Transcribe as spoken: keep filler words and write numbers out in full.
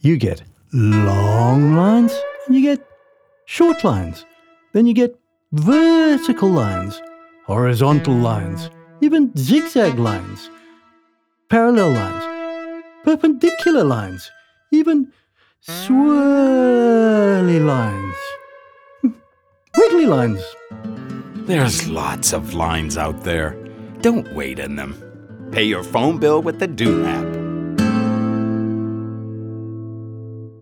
You get long lines, and you get short lines. Then you get vertical lines, horizontal lines, even zigzag lines, parallel lines, perpendicular lines, even swirly lines, wiggly lines. There's lots of lines out there. Don't wait in them. Pay your phone bill with the Doom app.